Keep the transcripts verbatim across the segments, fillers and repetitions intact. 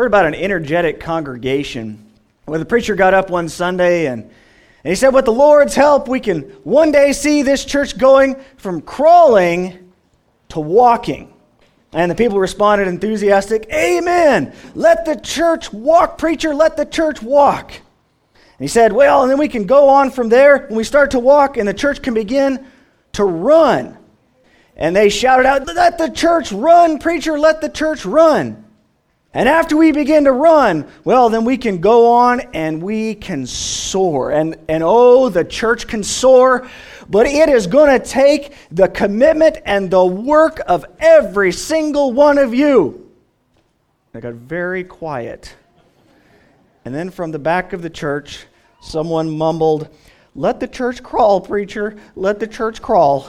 Heard about an energetic congregation where the preacher got up one Sunday and, and he said, with the Lord's help, we can one day see this church going from crawling to walking. And the people responded enthusiastic, amen. Let the church walk, preacher, let the church walk. And he said, well, and then we can go on from there when we start to walk and the church can begin to run. And they shouted out, let the church run, preacher, let the church run. And after we begin to run, well, then we can go on and we can soar. And, and oh, the church can soar, but it is going to take the commitment and the work of every single one of you. They got very quiet. And then from the back of the church, someone mumbled, let the church crawl, preacher, let the church crawl.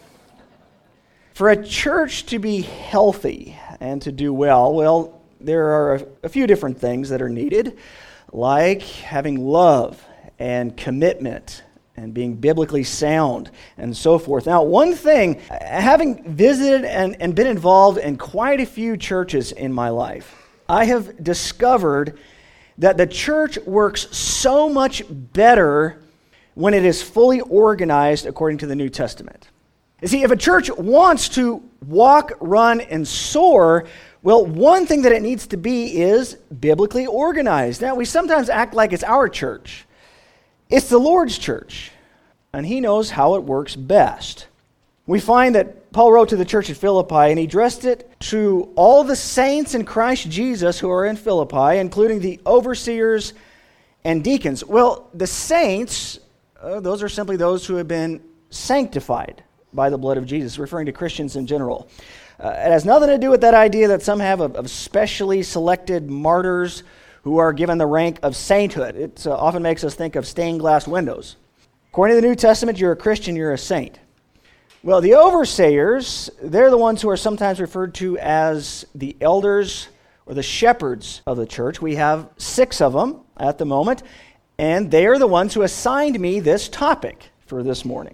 For a church to be healthy and to do well, well, there are a, a few different things that are needed, like having love and commitment and being biblically sound and so forth. Now, one thing, having visited and, and been involved in quite a few churches in my life, I have discovered that the church works so much better when it is fully organized according to the New Testament. You see, if a church wants to walk, run, and soar, well, one thing that it needs to be is biblically organized. Now, we sometimes act like it's our church. It's the Lord's church, and He knows how it works best. We find that Paul wrote to the church at Philippi, and he addressed it to all the saints in Christ Jesus who are in Philippi, including the overseers and deacons. Well, the saints, uh, those are simply those who have been sanctified by the blood of Jesus, referring to Christians in general. Uh, it has nothing to do with that idea that some have of, of specially selected martyrs who are given the rank of sainthood. It uh, often makes us think of stained glass windows. According to the New Testament, you're a Christian, you're a saint. Well, the overseers, they're the ones who are sometimes referred to as the elders or the shepherds of the church. We have six of them at the moment, and they are the ones who assigned me this topic for this morning.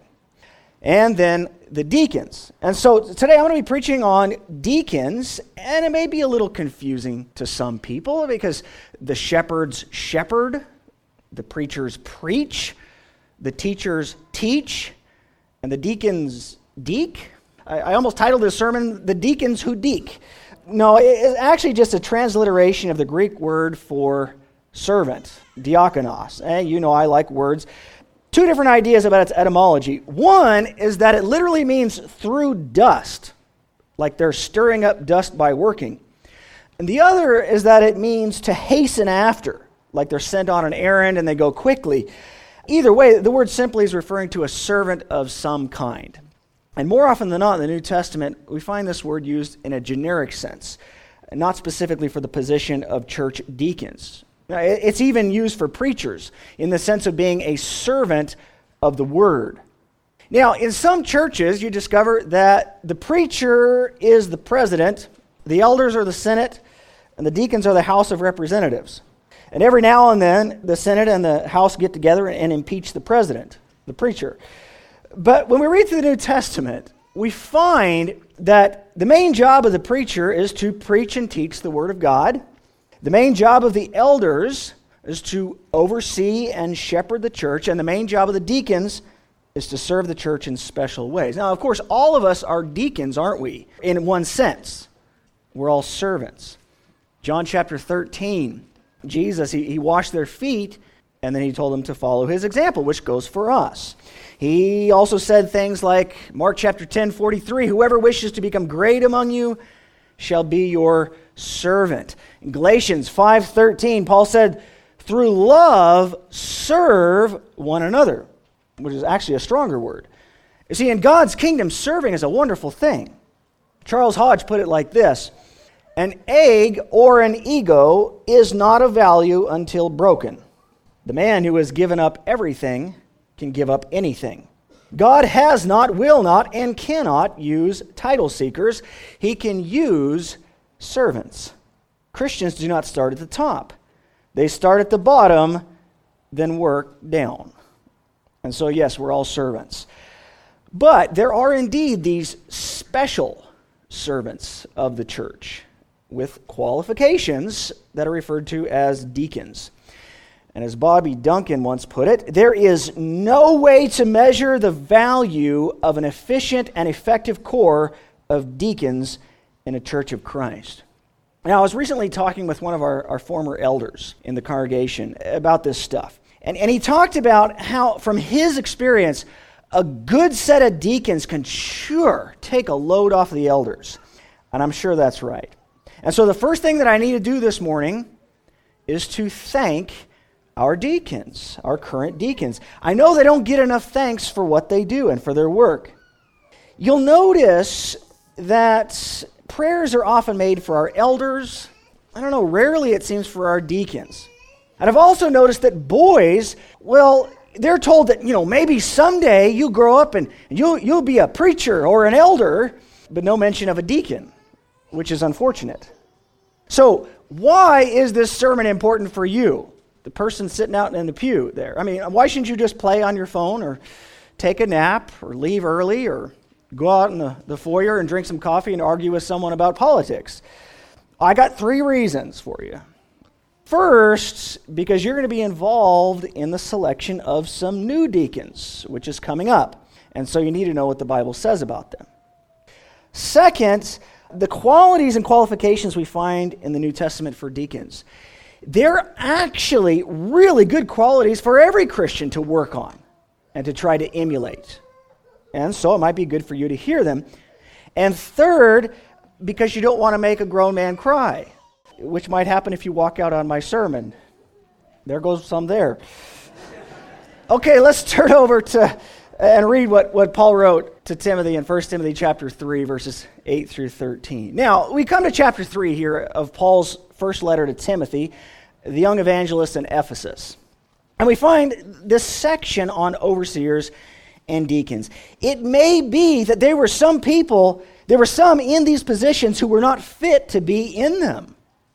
And then the deacons. And so today I'm going to be preaching on deacons, and it may be a little confusing to some people because the shepherds shepherd, the preachers preach, the teachers teach, and the deacons deek. I, I almost titled this sermon, The Deacons Who Deek. No, it's actually just a transliteration of the Greek word for servant, diakonos. And you know I like words. Two different ideas about its etymology. One is that it literally means through dust, like they're stirring up dust by working. And the other is that it means to hasten after, like they're sent on an errand and they go quickly. Either way, the word simply is referring to a servant of some kind. And more often than not in the New Testament, we find this word used in a generic sense, not specifically for the position of church deacons. Now, it's even used for preachers in the sense of being a servant of the word. Now, in some churches, you discover that the preacher is the president, the elders are the Senate, and the deacons are the House of Representatives. And every now and then, the Senate and the House get together and impeach the president, the preacher. But when we read through the New Testament, we find that the main job of the preacher is to preach and teach the Word of God. The main job of the elders is to oversee and shepherd the church, and the main job of the deacons is to serve the church in special ways. Now, of course, all of us are deacons, aren't we? In one sense, we're all servants. John chapter thirteen, Jesus, he, he washed their feet, and then he told them to follow his example, which goes for us. He also said things like, Mark chapter ten, forty-three, whoever wishes to become great among you shall be your servant. In Galatians five thirteen, Paul said, through love, serve one another, which is actually a stronger word. You see, in God's kingdom, serving is a wonderful thing. Charles Hodge put it like this, an egg or an ego is not of value until broken. The man who has given up everything can give up anything. God has not, will not, and cannot use title seekers. He can use servants. Christians do not start at the top. They start at the bottom, then work down. And so, yes, we're all servants. But there are indeed these special servants of the church. with qualifications that are referred to as deacons. And as Bobby Duncan once put it, there is no way to measure the value of an efficient and effective corps of deacons in a church of Christ. Now, I was recently talking with one of our, our former elders in the congregation about this stuff. And, and he talked about how, from his experience, a good set of deacons can sure take a load off the elders. And I'm sure that's right. And so the first thing that I need to do this morning is to thank our deacons, our current deacons. I know they don't get enough thanks for what they do and for their work. You'll notice that prayers are often made for our elders. I don't know, rarely it seems for our deacons. And I've also noticed that boys, well, they're told that, you know, maybe someday you'll grow up and you'll you'll be a preacher or an elder, but no mention of a deacon, which is unfortunate. So why is this sermon important for you, the person sitting out in the pew there? I mean, why shouldn't you just play on your phone or take a nap or leave early or go out in the, the foyer and drink some coffee and argue with someone about politics? I got three reasons for you. First, because you're going to be involved in the selection of some new deacons, which is coming up. And so you need to know what the Bible says about them. Second, the qualities and qualifications we find in the New Testament for deacons. They're actually really good qualities for every Christian to work on and to try to emulate. And so it might be good for you to hear them. And third, because you don't want to make a grown man cry, which might happen if you walk out on my sermon. There goes some there. Okay, let's turn over to and read what, what Paul wrote to Timothy in First Timothy chapter three, verses eight through thirteen. Now, we come to chapter three here of Paul's first letter to Timothy, the young evangelist in Ephesus. And we find this section on overseers and deacons. It may be that there were some people, there were some in these positions who were not fit to be in them.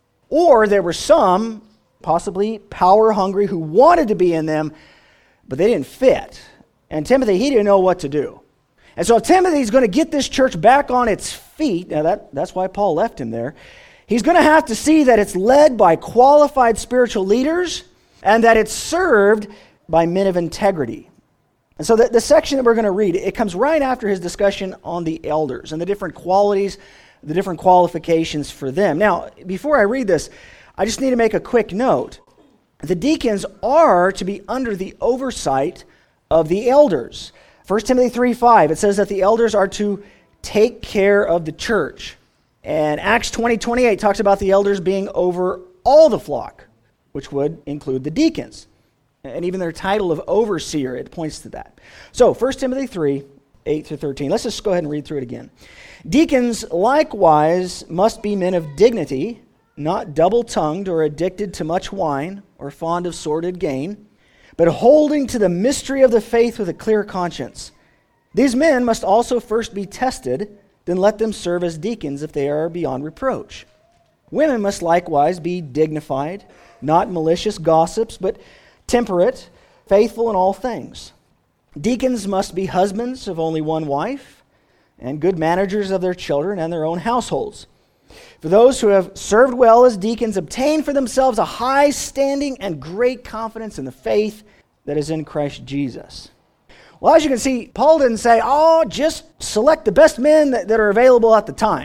Or there were some, possibly power-hungry, who wanted to be in them, but they didn't fit. And Timothy, he didn't know what to do. And so if Timothy's going to get this church back on its feet, now that, that's why Paul left him there, he's going to have to see that it's led by qualified spiritual leaders and that it's served by men of integrity. And so the, the section that we're going to read, it comes right after his discussion on the elders and the different qualities, the different qualifications for them. Now, before I read this, I just need to make a quick note. The deacons are to be under the oversight of the elders. First Timothy three five, it says that the elders are to take care of the church. And Acts twenty twenty-eight talks about the elders being over all the flock, which would include the deacons. And even their title of overseer, it points to that. So, First Timothy three, eight through thirteen. Let's just go ahead and read through it again. Deacons likewise must be men of dignity, not double-tongued or addicted to much wine or fond of sordid gain, but holding to the mystery of the faith with a clear conscience. These men must also first be tested, then let them serve as deacons if they are beyond reproach. Women must likewise be dignified, not malicious gossips, but temperate, faithful in all things. Deacons must be husbands of only one wife, and good managers of their children and their own households. For those who have served well as deacons obtain for themselves a high standing and great confidence in the faith that is in Christ Jesus. Well, as you can see, Paul didn't say, oh, just select the best men that, that are available at the time.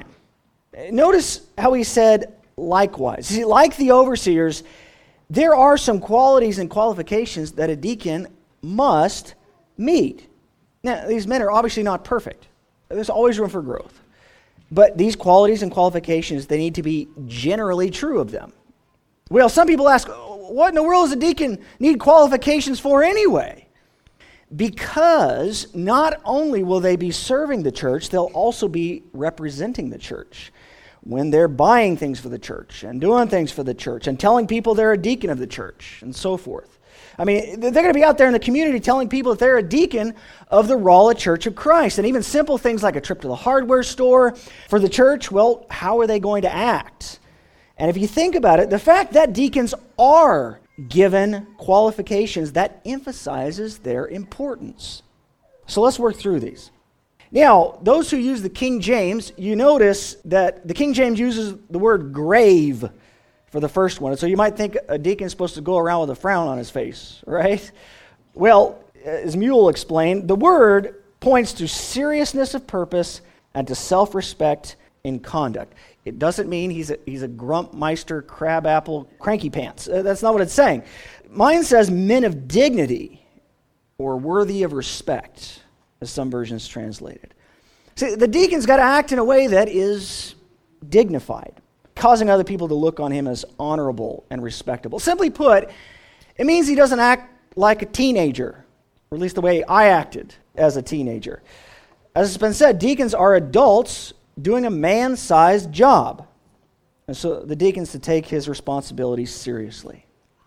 Notice how he said likewise. See, like the overseers, there are some qualities and qualifications that a deacon must meet. Now, these men are obviously not perfect. There's always room for growth. But these qualities and qualifications, they need to be generally true of them. Well, some people ask, what in the world does a deacon need qualifications for anyway? Because not only will they be serving the church, they'll also be representing the church when they're buying things for the church and doing things for the church and telling people they're a deacon of the church and so forth. I mean, they're going to be out there in the community telling people that they're a deacon of the Rolla Church of Christ. And even simple things like a trip to the hardware store for the church, well, how are they going to act? And if you think about it, the fact that deacons are given qualifications, that emphasizes their importance. So let's work through these. Now, those who use the King James, you notice that the King James uses the word grave for the first one. And so you might think a deacon's supposed to go around with a frown on his face, right? Well, as Mule explained, the word points to seriousness of purpose and to self-respect in conduct. It doesn't mean he's a, he's a grumpmeister, crabapple, cranky pants. Uh, that's not what it's saying. Mine says men of dignity or worthy of respect, as some versions translated. See, the deacon's got to act in a way that is dignified, causing other people to look on him as honorable and respectable. Simply put, it means he doesn't act like a teenager, or at least the way I acted as a teenager. As it's been said, deacons are adults doing a man-sized job. And so the deacon's to take his responsibilities seriously.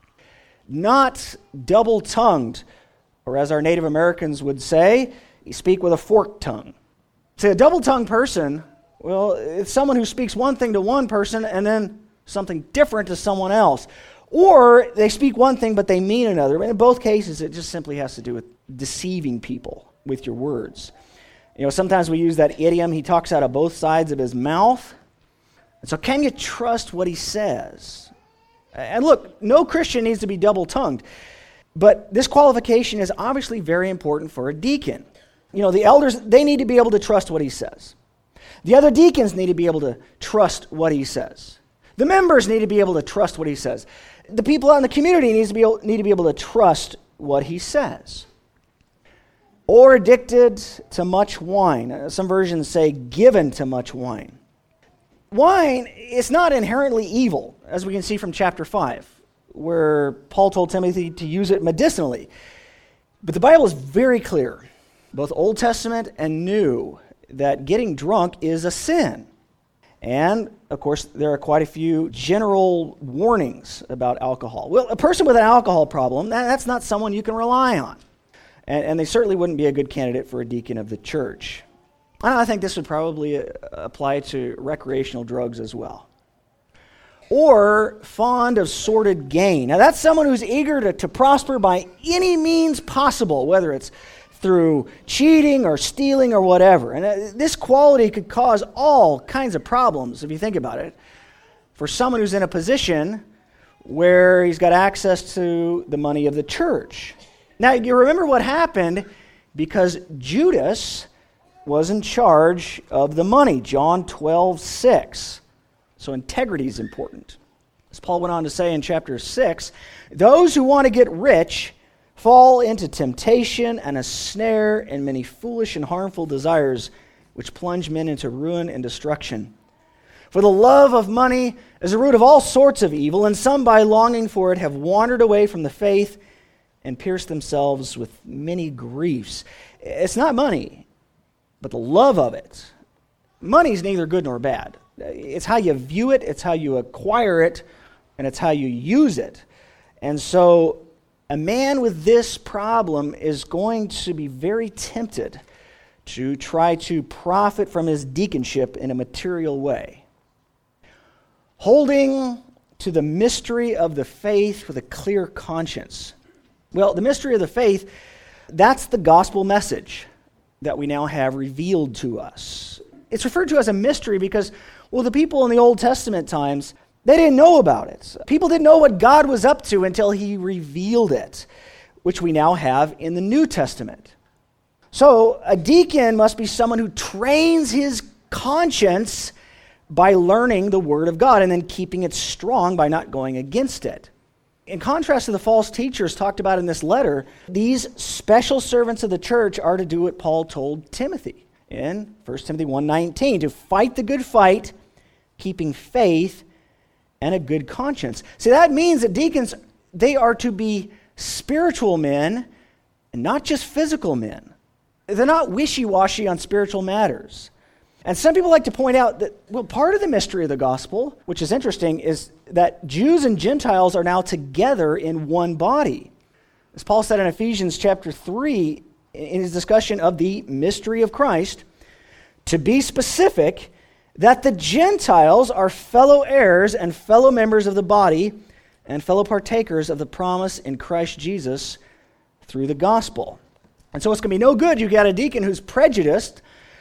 Not double-tongued, or as our Native Americans would say, you speak with a forked tongue. See, a double-tongued person, well, it's someone who speaks one thing to one person and then something different to someone else. Or they speak one thing but they mean another. In both cases, it just simply has to do with deceiving people with your words. You know, sometimes we use that idiom, he talks out of both sides of his mouth. And so can you trust what he says? And look, no Christian needs to be double-tongued. But this qualification is obviously very important for a deacon. You know, the elders, they need to be able to trust what he says. The other deacons need to be able to trust what he says. The members need to be able to trust what he says. The people out in the community needs to be able, need to be able to trust what he says. Or addicted to much wine. Some versions say given to much wine. Wine is not inherently evil, as we can see from chapter five, where Paul told Timothy to use it medicinally. But the Bible is very clear, both Old Testament and New, that getting drunk is a sin. And, of course, there are quite a few general warnings about alcohol. Well, a person with an alcohol problem, that, that's not someone you can rely on. And, and they certainly wouldn't be a good candidate for a deacon of the church. And I think this would probably uh, apply to recreational drugs as well. Or fond of sordid gain. Now, that's someone who's eager to, to prosper by any means possible, whether it's through cheating or stealing or whatever. And uh, this quality could cause all kinds of problems, if you think about it, for someone who's in a position where he's got access to the money of the church. Now, you remember what happened because Judas was in charge of the money, John twelve six. So integrity is important. As Paul went on to say in chapter six, those who want to get rich fall into temptation and a snare and many foolish and harmful desires which plunge men into ruin and destruction. For the love of money is the root of all sorts of evil, and some by longing for it have wandered away from the faith and pierced themselves with many griefs. It's not money, but the love of it. Money is neither good nor bad. It's how you view it, it's how you acquire it, and it's how you use it. And so a man with this problem is going to be very tempted to try to profit from his deaconship in a material way. Holding to the mystery of the faith with a clear conscience. Well, the mystery of the faith, that's the gospel message that we now have revealed to us. It's referred to as a mystery because, well, the people in the Old Testament times, they didn't know about it. People didn't know what God was up to until he revealed it, which we now have in the New Testament. So a deacon must be someone who trains his conscience by learning the Word of God and then keeping it strong by not going against it. In contrast to the false teachers talked about in this letter, these special servants of the church are to do what Paul told Timothy in First Timothy one nineteen, to fight the good fight, keeping faith and a good conscience. See, that means that deacons, they are to be spiritual men and not just physical men. They're not wishy-washy on spiritual matters. And some people like to point out that, well, part of the mystery of the gospel, which is interesting, is that Jews and Gentiles are now together in one body. As Paul said in Ephesians chapter three, in his discussion of the mystery of Christ, to be specific, that the Gentiles are fellow heirs and fellow members of the body and fellow partakers of the promise in Christ Jesus through the gospel. And so it's going to be no good you got a deacon who's prejudiced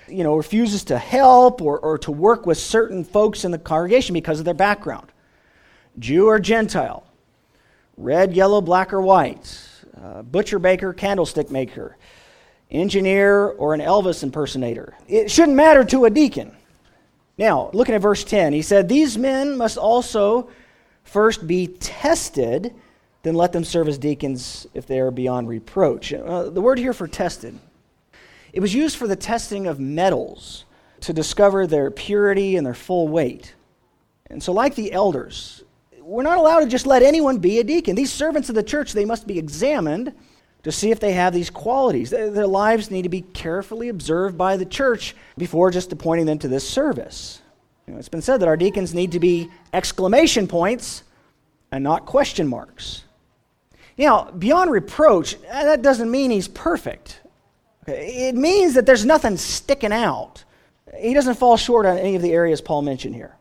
you know, refuses to help or, or to work with certain folks in the congregation because of their background. Jew or Gentile, red, yellow, black, or white, uh, butcher, baker, candlestick maker, engineer, or an Elvis impersonator. It shouldn't matter to a deacon. Now, looking at verse ten, he said, these men must also first be tested, then let them serve as deacons if they are beyond reproach. Uh, the word here for tested, it was used for the testing of metals to discover their purity and their full weight. And so like the elders, we're not allowed to just let anyone be a deacon. These servants of the church, they must be examined to see if they have these qualities. Their lives need to be carefully observed by the church before just appointing them to this service. You know, it's been said that our deacons need to be exclamation points and not question marks. Now, beyond reproach, that doesn't mean he's perfect. It means that there's nothing sticking out. He doesn't fall short on any of the areas Paul mentioned here.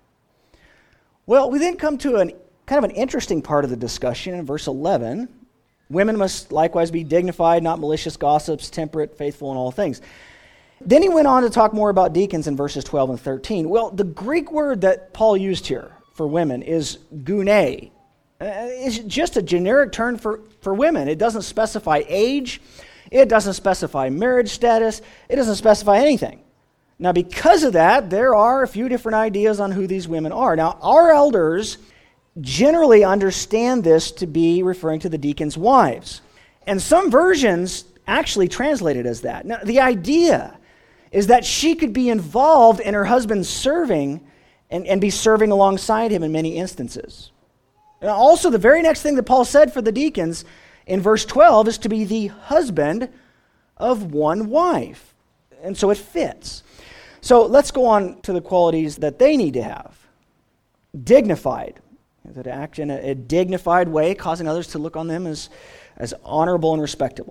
Well, we then come to an kind of an interesting part of the discussion in verse eleven. Women must likewise be dignified, not malicious gossips, temperate, faithful in all things. Then he went on to talk more about deacons in verses twelve and thirteen. Well, the Greek word that Paul used here for women is gune. It's just a generic term for, for women. It doesn't specify age. It doesn't specify marriage status. It doesn't specify anything. Now, because of that, there are a few different ideas on who these women are. Now, our elders generally understand this to be referring to the deacons' wives. And some versions actually translate it as that. Now, the idea is that she could be involved in her husband's serving and, and be serving alongside him in many instances. Now, also, the very next thing that Paul said for the deacons in verse twelve is to be the husband of one wife. And so it fits. So let's go on to the qualities that they need to have. Dignified. That act in a, a dignified way, causing others to look on them as, as honorable and respectable.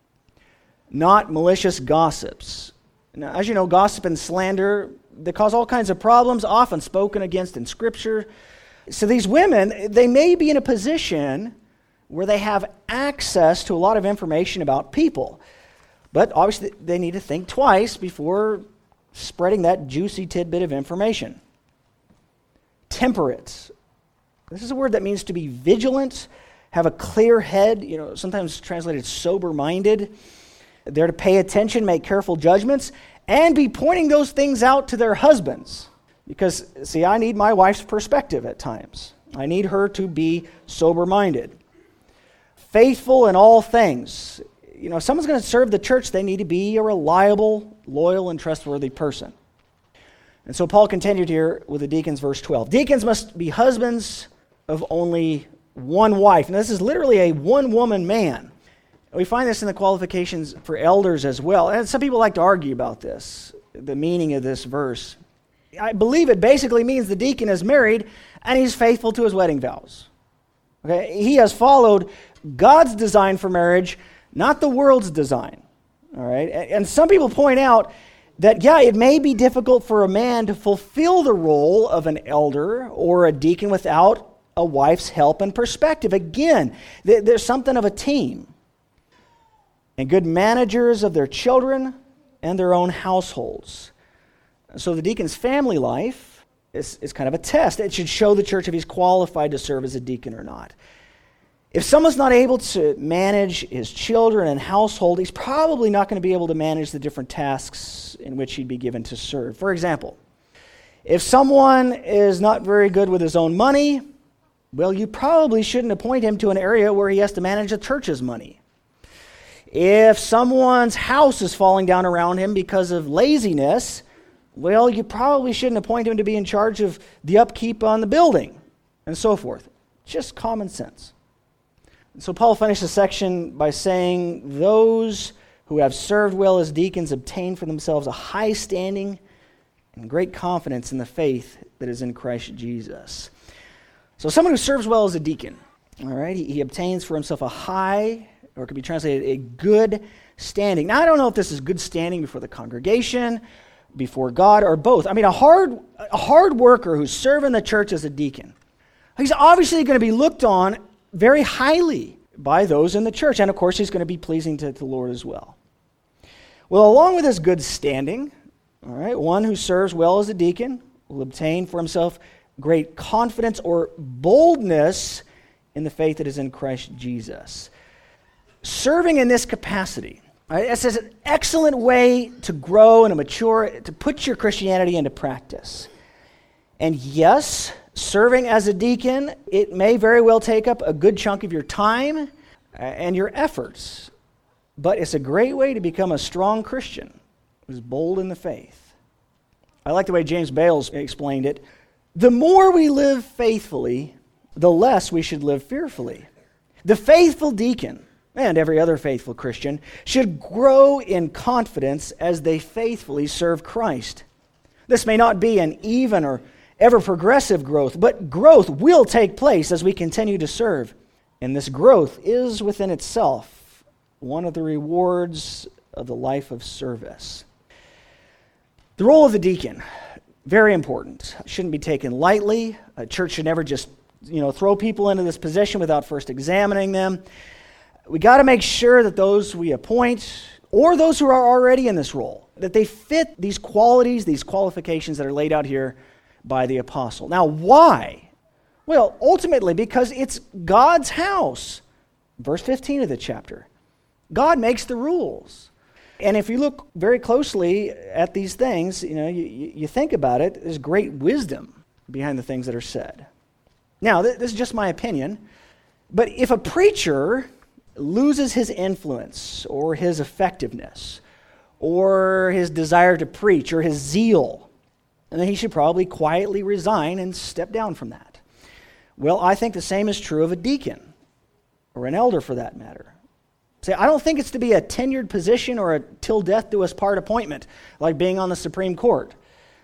Not malicious gossips. Now, as you know, gossip and slander, they cause all kinds of problems, often spoken against in Scripture. So these women, they may be in a position where they have access to a lot of information about people. But obviously, they need to think twice before spreading that juicy tidbit of information. Temperate. This is a word that means to be vigilant, have a clear head, you know, sometimes translated sober-minded. They're to pay attention, make careful judgments, and be pointing those things out to their husbands. Because, see, I need my wife's perspective at times. I need her to be sober-minded. Faithful in all things. You know, if someone's going to serve the church, they need to be a reliable, loyal, and trustworthy person. And so Paul continued here with the deacons, verse twelve. Deacons must be husbands of only one wife. And this is literally a one-woman man. We find this in the qualifications for elders as well. And some people like to argue about this, the meaning of this verse. I believe it basically means the deacon is married and he's faithful to his wedding vows. Okay? He has followed God's design for marriage, not the world's design. All right? And some people point out that, yeah, it may be difficult for a man to fulfill the role of an elder or a deacon without a wife's help and perspective. Again, there's something of a team. And good managers of their children and their own households. So the deacon's family life is, is kind of a test. It should show the church if he's qualified to serve as a deacon or not. If someone's not able to manage his children and household, he's probably not going to be able to manage the different tasks in which he'd be given to serve. For example, if someone is not very good with his own money, well, you probably shouldn't appoint him to an area where he has to manage the church's money. If someone's house is falling down around him because of laziness, well, you probably shouldn't appoint him to be in charge of the upkeep on the building, and so forth. Just common sense. So Paul finished the section by saying, those who have served well as deacons obtain for themselves a high standing and great confidence in the faith that is in Christ Jesus. So someone who serves well as a deacon, all right, he, he obtains for himself a high, or it could be translated a good standing. Now, I don't know if this is good standing before the congregation, before God, or both. I mean, a hard, a hard worker who's serving the church as a deacon, he's obviously going to be looked on very highly by those in the church. And of course, he's going to be pleasing to the Lord as well. Well, along with his good standing, All right, one who serves well as a deacon will obtain for himself great confidence or boldness in the faith that is in Christ Jesus. Serving in this capacity, right, it's an excellent way to grow and to mature, to put your Christianity into practice. And yes, serving as a deacon, it may very well take up a good chunk of your time and your efforts, but it's a great way to become a strong Christian who's bold in the faith. I like the way James Bales explained it. The more we live faithfully, the less we should live fearfully. The faithful deacon, and every other faithful Christian, should grow in confidence as they faithfully serve Christ. This may not be an even or ever-progressive growth, but growth will take place as we continue to serve. And this growth is within itself one of the rewards of the life of service. The role of the deacon, very important. Shouldn't be taken lightly. A church should never just, you know, throw people into this position without first examining them. We got to make sure that those we appoint, or those who are already in this role, that they fit these qualities, these qualifications that are laid out here by the apostle. Now, why? Well, ultimately, because it's God's house. Verse fifteen of the chapter. God makes the rules. And if you look very closely at these things, you know, you, you think about it, there's great wisdom behind the things that are said. Now, th- this is just my opinion, but if a preacher loses his influence or his effectiveness or his desire to preach or his zeal, then he should probably quietly resign and step down from that. Well, I think the same is true of a deacon or an elder for that matter. See, I don't think it's to be a tenured position or a till death do us part appointment, like being on the Supreme Court.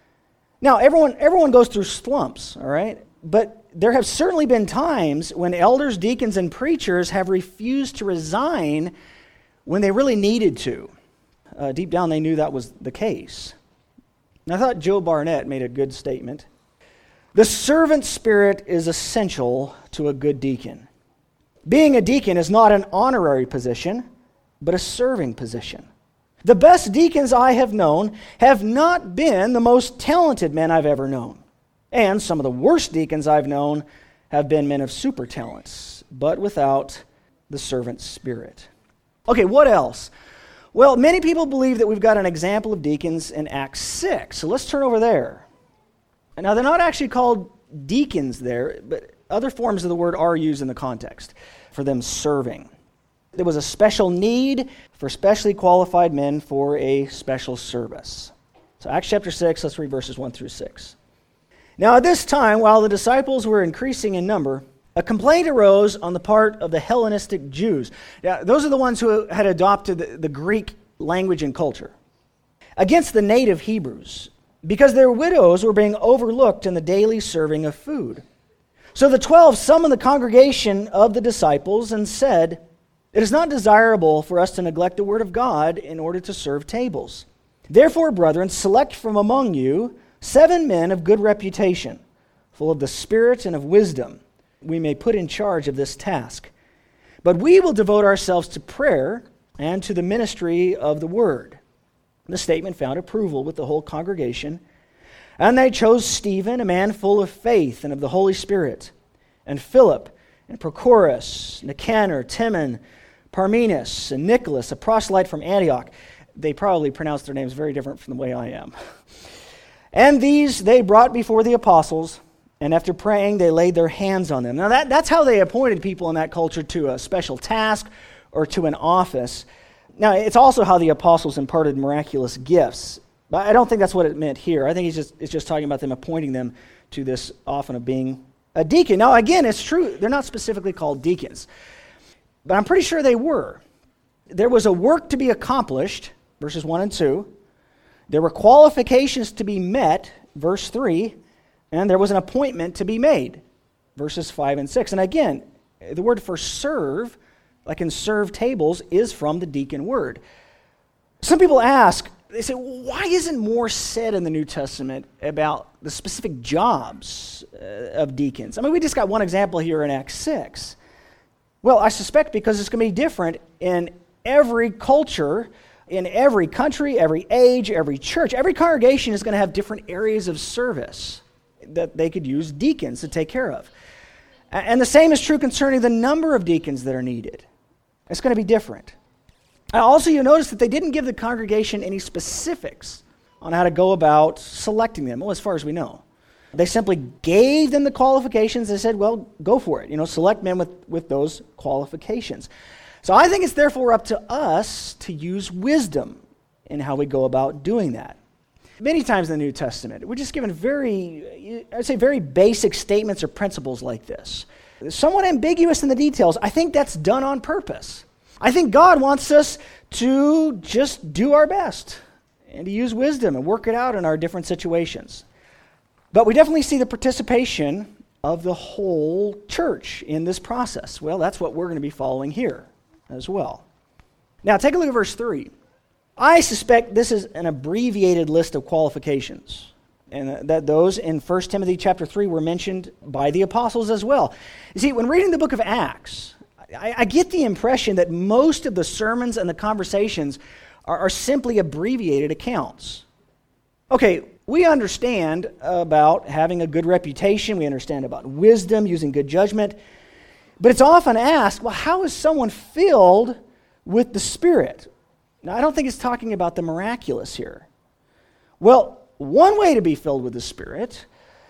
Now, everyone everyone goes through slumps, all right? But there have certainly been times when elders, deacons, and preachers have refused to resign when they really needed to. Uh, deep down, they knew that was the case. And I thought Joe Barnett made a good statement. The servant spirit is essential to a good deacon. Being a deacon is not an honorary position, but a serving position. The best deacons I have known have not been the most talented men I've ever known. And some of the worst deacons I've known have been men of super talents, but without the servant spirit. Okay, what else? Well, many people believe that we've got an example of deacons in Acts six. So let's turn over there. Now, they're not actually called deacons there, but other forms of the word are used in the context for them serving. There was a special need for specially qualified men for a special service. So Acts chapter six, let's read verses one through six. Now at this time, while the disciples were increasing in number, a complaint arose on the part of the Hellenistic Jews. Now, those are the ones who had adopted the, the Greek language and culture, against the native Hebrews, because their widows were being overlooked in the daily serving of food. So the twelve summoned the congregation of the disciples and said, "It is not desirable for us to neglect the word of God in order to serve tables. Therefore, brethren, select from among you seven men of good reputation, full of the Spirit and of wisdom, we may put in charge of this task. But we will devote ourselves to prayer and to the ministry of the word." The statement found approval with the whole congregation. And they chose Stephen, a man full of faith and of the Holy Spirit, and Philip, and Prochorus, Nicanor, Timon, Parmenas, and Nicholas, a proselyte from Antioch. They probably pronounced their names very different from the way I am. And these they brought before the apostles, and after praying, they laid their hands on them. Now that, that's how they appointed people in that culture to a special task or to an office. Now, it's also how the apostles imparted miraculous gifts. But I don't think that's what it meant here. I think he's just it's just talking about them appointing them to this often of being a deacon. Now, again, it's true. They're not specifically called deacons. But I'm pretty sure they were. There was a work to be accomplished, verses one and two. There were qualifications to be met, verse three. And there was an appointment to be made, verses five and six. And again, the word for serve, like in serve tables, is from the deacon word. Some people ask, they say, why isn't more said in the New Testament about the specific jobs uh, of deacons? I mean, we just got one example here in Acts six. Well, I suspect because it's going to be different in every culture In every country, every age, every church, every congregation is going to have different areas of service that they could use deacons to take care of. And the same is true concerning the number of deacons that are needed. It's going to be different. Also, you'll notice that they didn't give the congregation any specifics on how to go about selecting them, well, as far as we know. They simply gave them the qualifications. They said, well, go for it. You know, select men with, with those qualifications. So I think it's therefore up to us to use wisdom in how we go about doing that. Many times in the New Testament, we're just given very, I'd say very basic statements or principles like this. Somewhat ambiguous in the details. I think that's done on purpose. I think God wants us to just do our best and to use wisdom and work it out in our different situations. But we definitely see the participation of the whole church in this process. Well, that's what we're going to be following here as well. Now, take a look at verse three. I suspect this is an abbreviated list of qualifications, and that those in First Timothy chapter three were mentioned by the apostles as well. You see, when reading the book of Acts, I, I get the impression that most of the sermons and the conversations are, are simply abbreviated accounts. Okay, we understand about having a good reputation, we understand about wisdom, using good judgment, but it's often asked, well, how is someone filled with the Spirit? Now, I don't think it's talking about the miraculous here. Well, one way to be filled with the Spirit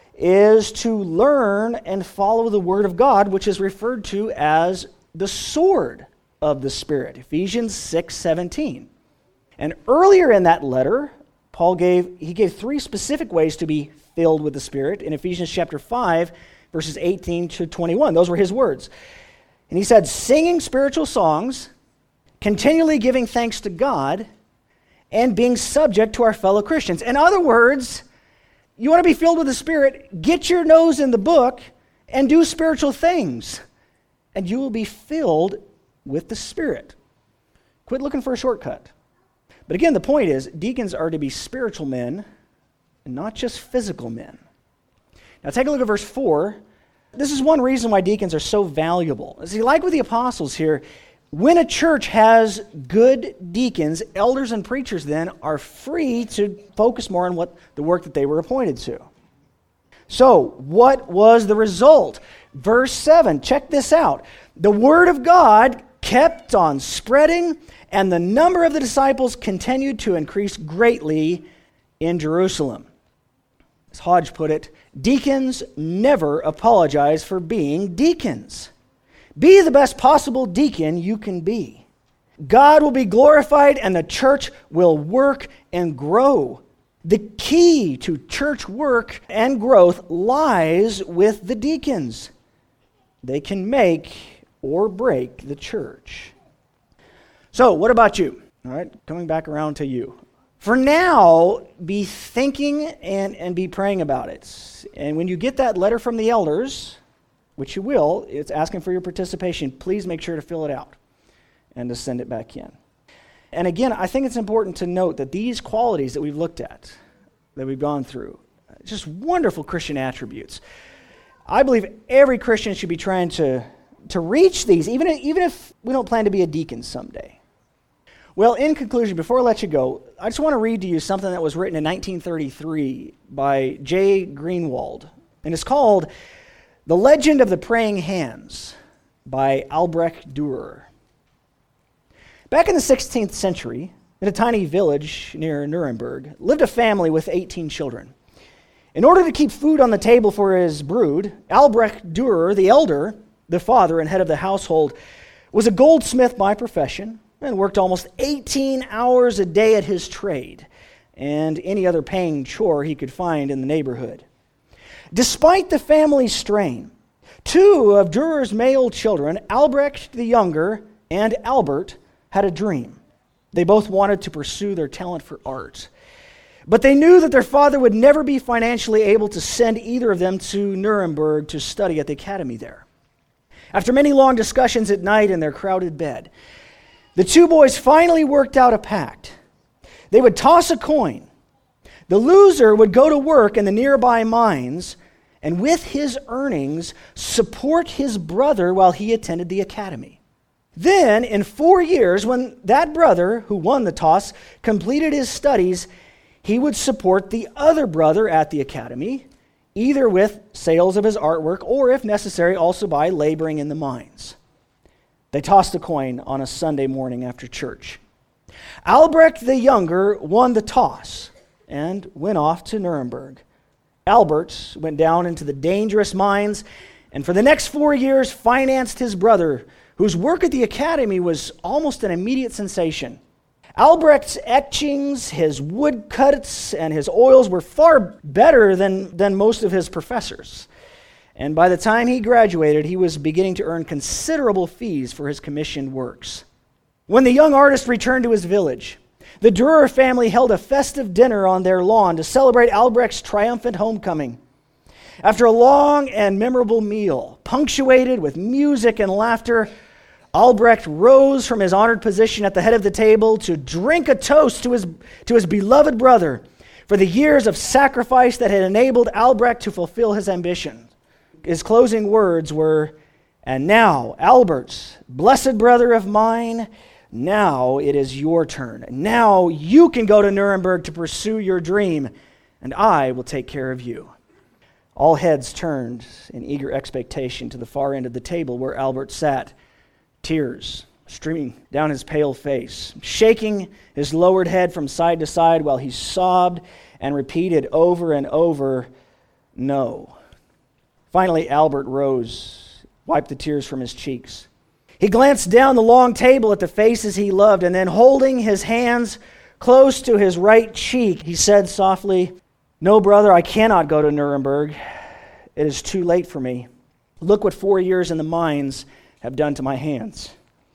is to learn and follow the Word of God, which is referred to as the sword of the Spirit, Ephesians six seventeen. And earlier in that letter, Paul gave, he gave three specific ways to be filled with the Spirit in Ephesians chapter five, verses eighteen to twenty-one. Those were his words. And he said, singing spiritual songs, continually giving thanks to God, and being subject to our fellow Christians. In other words, you want to be filled with the Spirit, get your nose in the book and do spiritual things, and you will be filled with the Spirit. Quit looking for a shortcut. But again, the point is, deacons are to be spiritual men and not just physical men. Now take a look at verse four. This is one reason why deacons are so valuable. See, like with the apostles here, when a church has good deacons, elders and preachers then are free to focus more on what the work that they were appointed to. So, what was the result? Verse seven, check this out. The word of God kept on spreading, and the number of the disciples continued to increase greatly in Jerusalem. As Hodge put it, deacons never apologize for being deacons. Be the best possible deacon you can be. God will be glorified and the church will work and grow. The key to church work and growth lies with the deacons. They can make or break the church. So, what about you? All right, coming back around to you. For now, be thinking and, and be praying about it. And when you get that letter from the elders, which you will, it's asking for your participation, please make sure to fill it out and to send it back in. And again, I think it's important to note that these qualities that we've looked at, that we've gone through, just wonderful Christian attributes. I believe every Christian should be trying to, to reach these, even if, even if we don't plan to be a deacon someday. Well, in conclusion, before I let you go, I just want to read to you something that was written in nineteen thirty-three by J. Greenwald, and it's called The Legend of the Praying Hands by Albrecht Dürer. Back in the sixteenth century, in a tiny village near Nuremberg, lived a family with eighteen children. In order to keep food on the table for his brood, Albrecht Dürer, the elder, the father and head of the household, was a goldsmith by profession and worked almost eighteen hours a day at his trade and any other paying chore he could find in the neighborhood. Despite the family's strain, two of Dürer's male children, Albrecht the younger and Albert, had a dream. They both wanted to pursue their talent for art. But they knew that their father would never be financially able to send either of them to Nuremberg to study at the academy there. After many long discussions at night in their crowded bed, the two boys finally worked out a pact. They would toss a coin. The loser would go to work in the nearby mines and with his earnings support his brother while he attended the academy. Then, in four years, when that brother who won the toss completed his studies, he would support the other brother at the academy, either with sales of his artwork or, if necessary, also by laboring in the mines. They tossed a coin on a Sunday morning after church. Albrecht the Younger won the toss and went off to Nuremberg. Albert went down into the dangerous mines and for the next four years financed his brother, whose work at the academy was almost an immediate sensation. Albrecht's etchings, his woodcuts, and his oils were far better than, than most of his professors. And by the time he graduated, he was beginning to earn considerable fees for his commissioned works. When the young artist returned to his village, the Dürer family held a festive dinner on their lawn to celebrate Albrecht's triumphant homecoming. After a long and memorable meal, punctuated with music and laughter, Albrecht rose from his honored position at the head of the table to drink a toast to his, to his beloved brother for the years of sacrifice that had enabled Albrecht to fulfill his ambition. His closing words were, "And now, Albert, blessed brother of mine, now it is your turn. Now you can go to Nuremberg to pursue your dream, and I will take care of you." All heads turned in eager expectation to the far end of the table where Albert sat, tears streaming down his pale face, shaking his lowered head from side to side while he sobbed and repeated over and over, "No." Finally, Albert rose, wiped the tears from his cheeks. He glanced down the long table at the faces he loved, and then holding his hands close to his right cheek, he said softly, "No, brother, I cannot go to Nuremberg. It is too late for me. Look what four years in the mines have done to my hands.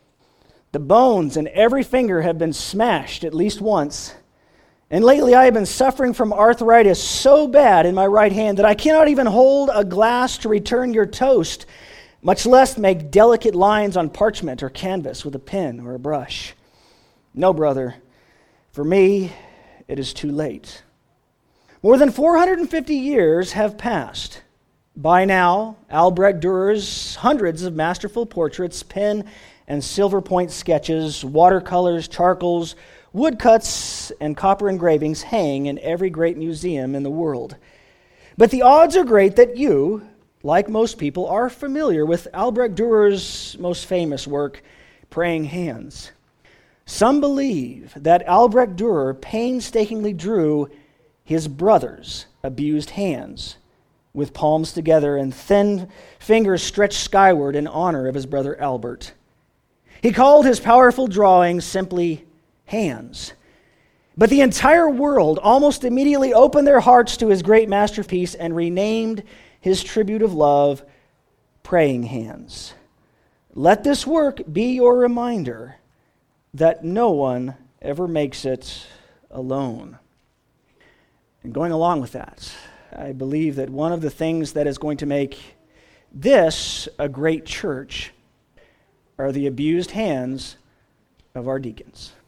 The bones in every finger have been smashed at least once. And lately I have been suffering from arthritis so bad in my right hand that I cannot even hold a glass to return your toast, much less make delicate lines on parchment or canvas with a pen or a brush. No, brother, for me it is too late." More than four hundred fifty years have passed. By now, Albrecht Dürer's hundreds of masterful portraits, pen and silver point sketches, watercolors, charcoals, woodcuts, and copper engravings hang in every great museum in the world. But the odds are great that you, like most people, are familiar with Albrecht Dürer's most famous work, Praying Hands. Some believe that Albrecht Dürer painstakingly drew his brother's abused hands, with palms together and thin fingers stretched skyward in honor of his brother Albert. He called his powerful drawings simply hands. But the entire world almost immediately opened their hearts to his great masterpiece and renamed his tribute of love Praying Hands. Let this work be your reminder that no one ever makes it alone. And going along with that, I believe that one of the things that is going to make this a great church are the abused hands of our deacons.